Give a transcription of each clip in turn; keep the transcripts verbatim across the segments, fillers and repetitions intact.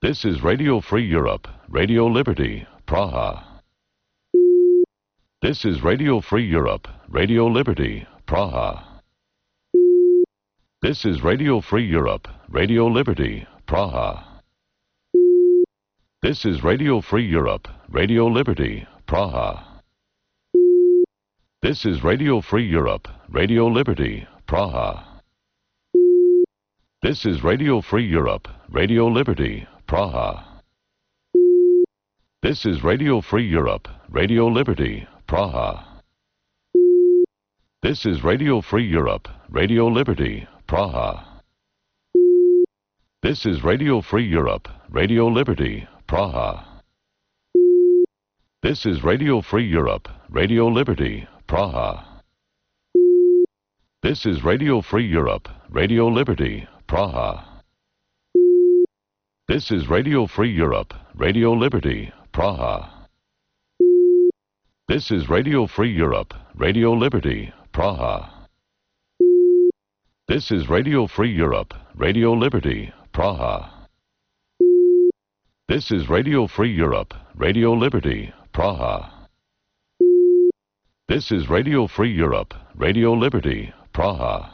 This is Radio Free Europe, Radio Liberty, Praha. This is Radio Free Europe, Radio Liberty, Praha. This is Radio Free Europe, Radio Liberty, Praha. This is Radio Free Europe, Radio Liberty, Praha. This is Radio Free Europe, Radio Liberty, Praha. This is Radio Free Europe, Radio Liberty, Praha. This is Radio Free Europe, Radio Liberty, Praha. This is Radio Free Europe, Radio Liberty, Praha. This is Radio Free Europe, Radio Liberty, Praha. This is Radio Free Europe, Radio Liberty, Praha. This is Radio Free Europe, Radio Liberty, Praha. This is Radio Free Europe, Radio Liberty, Praha. This is Radio Free Europe, Radio Liberty, Praha. This is Radio Free Europe, Radio Liberty, Praha. This is Radio Free Europe, Radio Liberty, Praha. This is Radio Free Europe, Radio Liberty, Praha.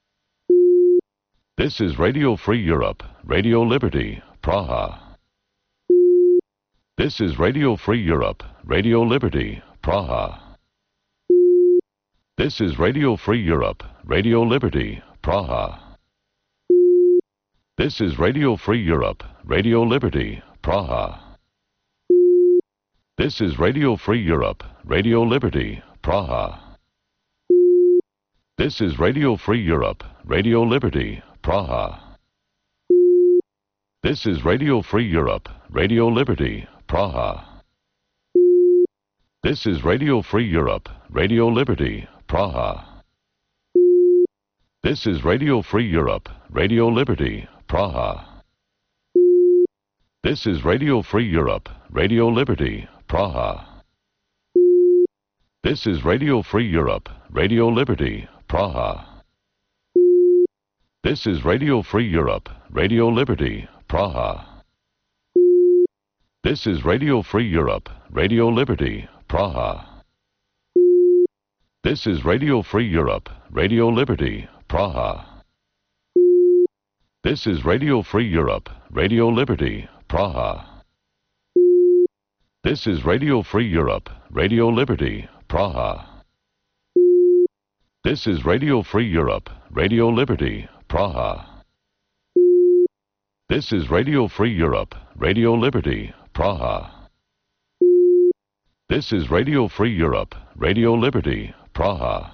This is Radio Free Europe, Radio Liberty, Praha. This is Radio Free Europe, Radio Liberty, Praha. This is Radio Free Europe, Radio Liberty, Praha. This is Radio Free Europe, Radio Liberty, Praha. This is Radio Free Europe, Radio Liberty, Praha. This is Radio Free Europe, Radio Liberty, Praha. This is Radio Free Europe, Radio Liberty, Praha. This is Radio Free Europe, Radio Liberty, Praha. This is Radio Free Europe, Radio Liberty, Praha. This is Radio Free Europe, Radio Liberty, Praha. This is Radio Free Europe, Radio Liberty, Praha. This is Radio Free Europe, Radio Liberty, Praha. This is Radio Free Europe, Radio Liberty, Praha. This is Radio Free Europe, Radio Liberty, Praha. This is Radio Free Europe, Radio Liberty, Praha. This is Radio Free Europe, Radio Liberty, Praha. This is Radio Free Europe, Radio Liberty, Praha. This is Radio Free Europe, Radio Liberty, Praha. This is Radio Free Europe, Radio Liberty, Praha.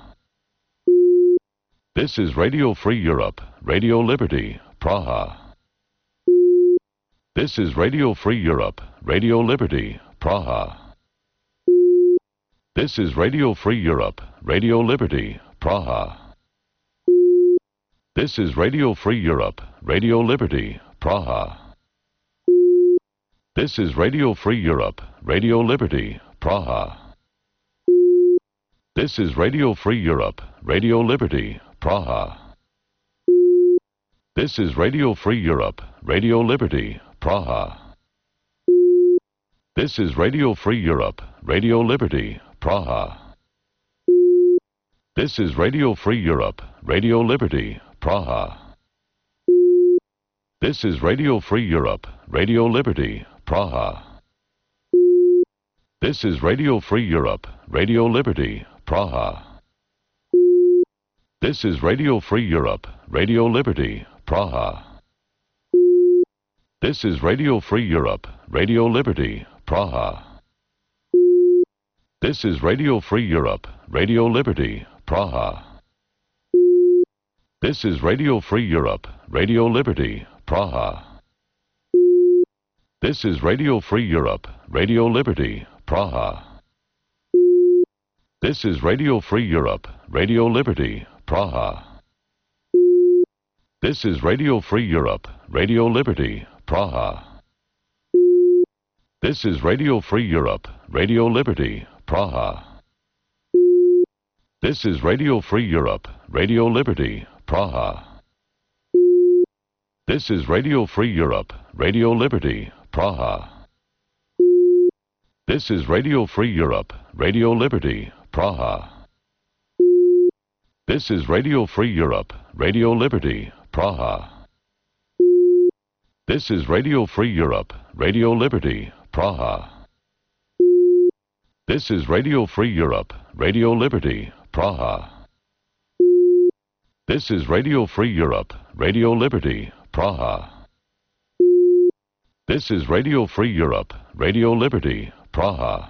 This is Radio Free Europe, Radio Liberty, Praha. This is Radio Free Europe, Radio Liberty, Praha. This is Radio Free Europe, Radio Liberty, Praha. This is Radio Free Europe, Radio Liberty, Praha. This is Radio Free Europe, Radio Liberty, Praha. This is Radio Free Europe, Radio Liberty, Praha. This is Radio Free Europe, Radio Liberty, Praha. This is Radio Free Europe, Radio Liberty, Praha. This is Radio Free Europe, Radio Liberty, Praha. This is Radio Free Europe, Radio Liberty, Praha. This is Radio Free Europe, Radio Liberty, Praha. This is Radio Free Europe, Radio Liberty, Praha. This is Radio Free Europe, Radio Liberty, Praha. This is Radio Free Europe, Radio Liberty, Praha. This is Radio Free Europe, Radio Liberty, Praha. This is Radio Free Europe, Radio Liberty, Praha. This is Radio Free Europe, Radio Liberty, Praha. This is Radio Free Europe, Radio Liberty, Praha. This is Radio Free Europe, Radio Liberty, Praha. This is Radio Free Europe, Radio Liberty, Praha. This is Radio Free Europe, Radio Liberty, Praha. This is Radio Free Europe, Radio Liberty, Praha. This is Radio Free Europe, Radio Liberty, Praha. This is Radio Free Europe, Radio Liberty, Praha. This is Radio Free Europe, Radio Liberty, Praha. This is Radio Free Europe, Radio Liberty, Praha. This is Radio Free Europe, Radio Liberty, Praha.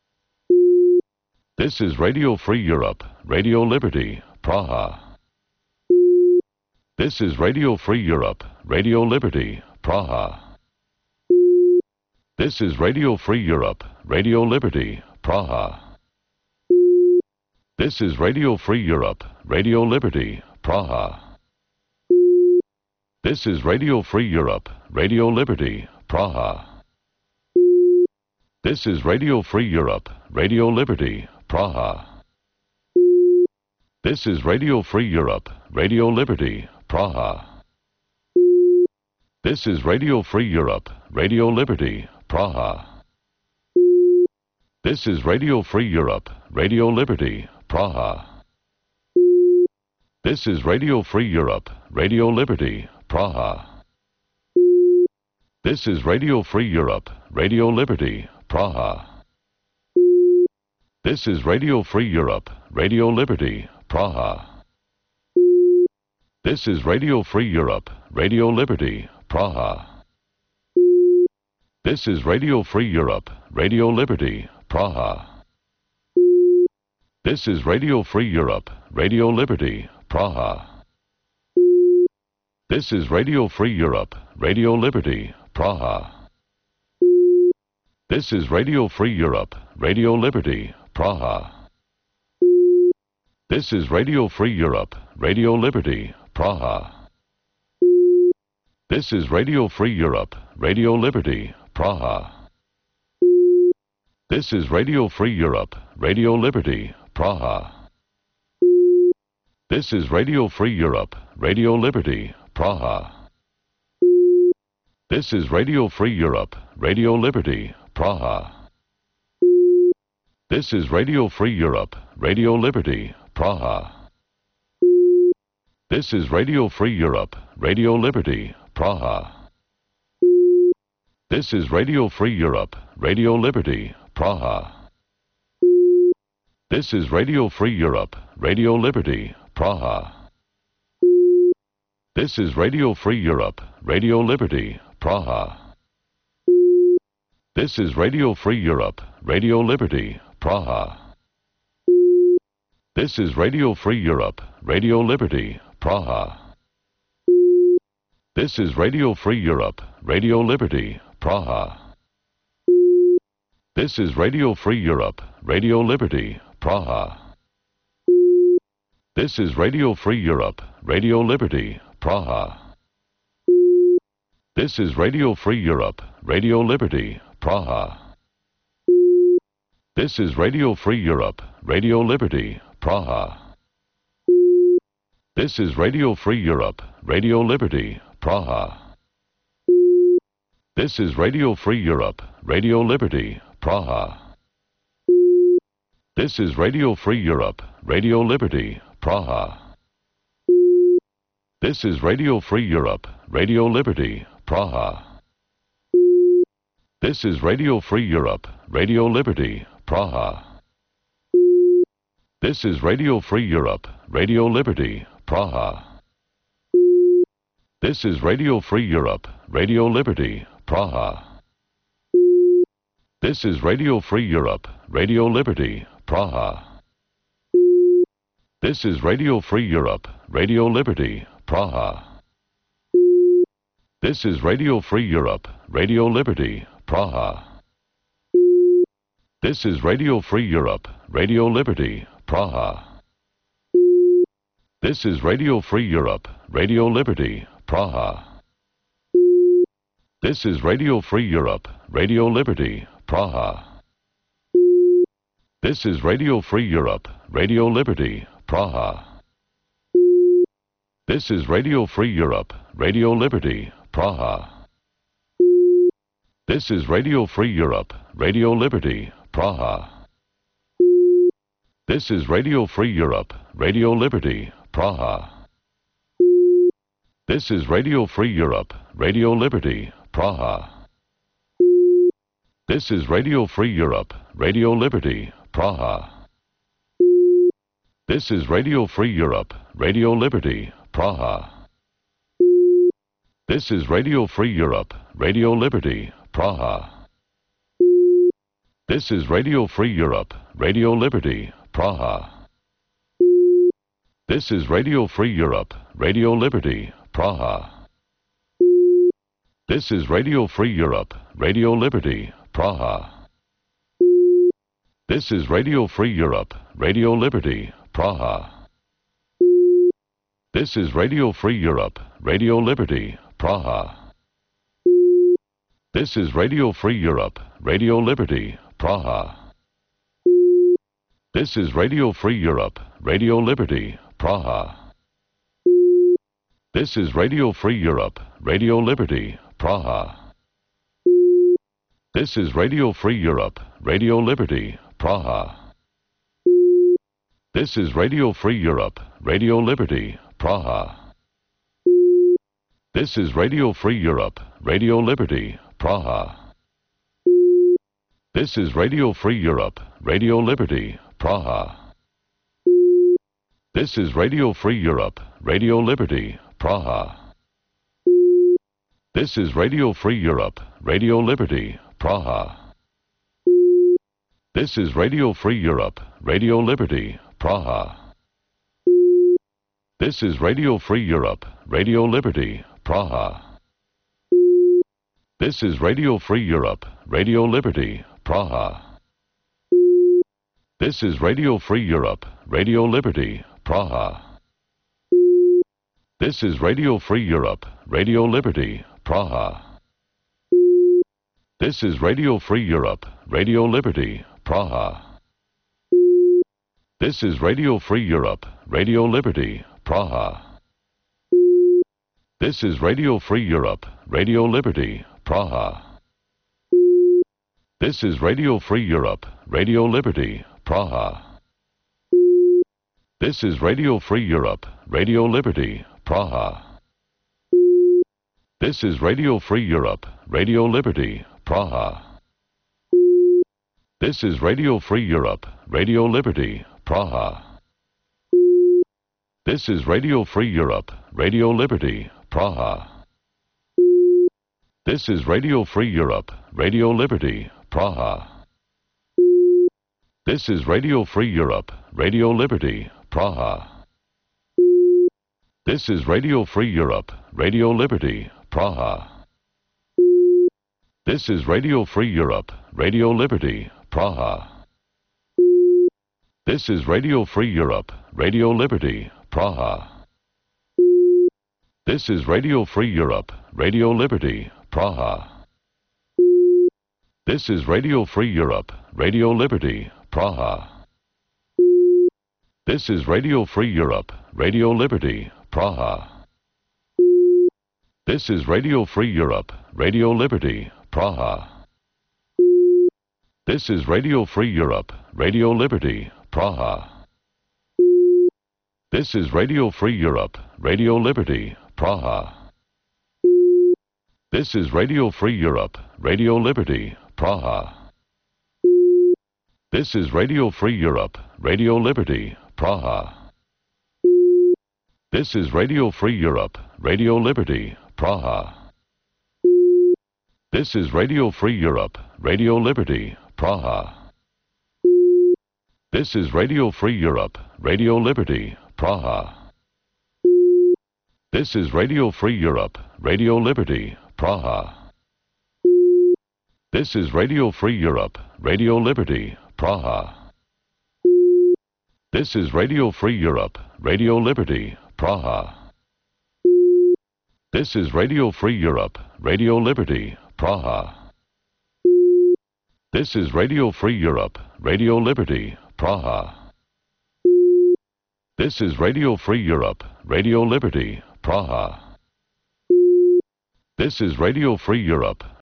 This is Radio Free Europe, Radio Liberty, Praha. This is Radio Free Europe, Radio Liberty, Praha. This is Radio Free Europe, Radio Liberty, Praha. This is Radio Free Europe, Radio Liberty, Praha. This is Radio Free Europe, Radio Liberty, Praha. This is Radio Free Europe, Radio Liberty, Praha. This is Radio Free Europe, Radio Liberty, Praha. This is Radio Free Europe, Radio Liberty, Praha. This is Radio Free Europe, Radio Liberty, Praha. This is Radio Free Europe, Radio Liberty, Praha. This is Radio Free Europe, Radio Liberty, Praha. This is Radio Free Europe, Radio Liberty, Praha. This is Radio Free Europe, Radio Liberty, Praha. This is Radio Free Europe, Radio Liberty, Praha. This is Radio Free Europe, Radio Liberty, Praha. This is Radio Free Europe, Radio Liberty, Praha. This is Radio Free Europe, Radio Liberty, Praha. This is Radio Free Europe, Radio Liberty, Praha. This is Radio Free Europe, Radio Liberty, Praha. This is Radio Free Europe, Radio Liberty, Praha. This is Radio Free Europe, Radio Liberty, Praha. This is Radio Free Europe, Radio Liberty, Praha. This is Radio Free Europe, Radio Liberty, Praha. This is Radio Free Europe, Radio Liberty, Praha. This is Radio Free Europe, Radio Liberty, Praha. This is Radio Free Europe, Radio Liberty, Praha. This is Radio Free Europe, Radio Liberty, Praha. This is Radio Free Europe, Radio Liberty, Praha. This is Radio Free Europe, Radio Liberty, Praha. This is Radio Free Europe, Radio Liberty, Praha. This is Radio Free Europe, Radio Liberty, Praha. This is Radio Free Europe, Radio Liberty, Praha. This is Radio Free Europe, Radio Liberty, Praha. This is Radio Free Europe, Radio Liberty, Praha. This is Radio Free Europe, Radio Liberty, Praha. This is Radio Free Europe, Radio Liberty, Praha. This is Radio Free Europe, Radio Liberty, Praha. This is Radio Free Europe, Radio Liberty, Praha. This is Radio Free Europe, Radio Liberty, Praha. This is Radio Free Europe, Radio Liberty, Praha. This is Radio Free Europe, Radio Liberty, Praha. This is Radio Free Europe, Radio Liberty, Praha. This is Radio Free Europe, Radio Liberty, Praha. This is Radio Free Europe, Radio Liberty, Praha. This is Radio Free Europe, Radio Liberty, Praha. This is Radio Free Europe, Radio Liberty, Praha. This is Radio Free Europe, Radio Liberty, Praha. This is Radio Free Europe, Radio Liberty, Praha. This is Radio Free Europe, Radio Liberty, Praha. This is Radio Free Europe, Radio Liberty, Praha. This is Radio Free Europe, Radio Liberty, Praha. This is Radio Free Europe, Radio Liberty, Praha. This is Radio Free Europe, Radio Liberty, Praha. This is Radio Free Europe, Radio Liberty, Praha. This is Radio Free Europe, Radio Liberty, Praha. This is Radio Free Europe, Radio Liberty, Praha. This is Radio Free Europe, Radio Liberty, Praha. This is Radio Free Europe, Radio Liberty, Praha. This is Radio Free Europe, Radio Liberty, Praha. This is Radio Free Europe, Radio Liberty, Praha. This is Radio Free Europe, Radio Liberty, Praha. This is Radio Free Europe, Radio Liberty, Praha. This is Radio Free Europe, Radio Liberty, Praha. This is Radio Free Europe, Radio Liberty, Praha. This is Radio Free Europe, Radio Liberty, Praha. This is Radio Free Europe, Radio Liberty, Praha. This is Radio Free Europe, Radio Liberty, Praha. This is Radio Free Europe, Radio Liberty, Praha. This is Radio Free Europe, Radio Liberty, Praha. This is Radio Free Europe, Radio Liberty, Praha. This is Radio Free Europe, Radio Liberty, Praha. This is Radio Free Europe, Radio Liberty, Praha. This is Radio Free Europe, Radio Liberty, Praha. This is Radio Free Europe, Radio Liberty, Praha. This is Radio Free Europe, Radio Liberty, Praha. This is Radio Free Europe, Radio Liberty, Praha. This is Radio Free Europe, Radio Liberty, Praha. This is Radio Free Europe, Radio Liberty, Praha. This is Radio Free Europe, Radio Liberty, Praha. This is Radio Free Europe, Radio Liberty, Praha. This is Radio Free Europe, Radio Liberty, Praha. This is Radio Free Europe, Radio Liberty, Praha. This is Radio Free Europe, Radio Liberty, Praha. This is Radio Free Europe, Radio Liberty, Praha. This is Radio Free Europe, Radio Liberty, Praha. This is Radio Free Europe, Radio Liberty, Praha. This is Radio Free Europe, Radio Liberty, Praha. This is Radio Free Europe, Radio Liberty, Praha. This is Radio Free Europe, Radio Liberty, Praha. This is Radio Free Europe, Radio Liberty, Praha. This is Radio Free Europe, Radio Liberty, Praha. This is Radio Free Europe, Radio Liberty, Praha. This is Radio Free Europe, Radio Liberty, Praha. This is Radio Free Europe, Radio Liberty, Praha. This is Radio Free Europe, Radio Liberty, Praha. This is Radio Free Europe, Radio Liberty, Praha. This is Radio Free Europe, Radio Liberty, Praha. This is Radio Free Europe, Radio Liberty, Praha. This is Radio Free Europe, Radio Liberty, Praha. This is Radio Free Europe, Radio Liberty, Praha. This is Radio Free Europe, Radio Liberty, Praha. This is Radio Free Europe, Radio Liberty, Praha. This is Radio Free Europe, Radio Liberty, Praha. This is Radio Free Europe, Radio Liberty, Praha. This is Radio Free Europe,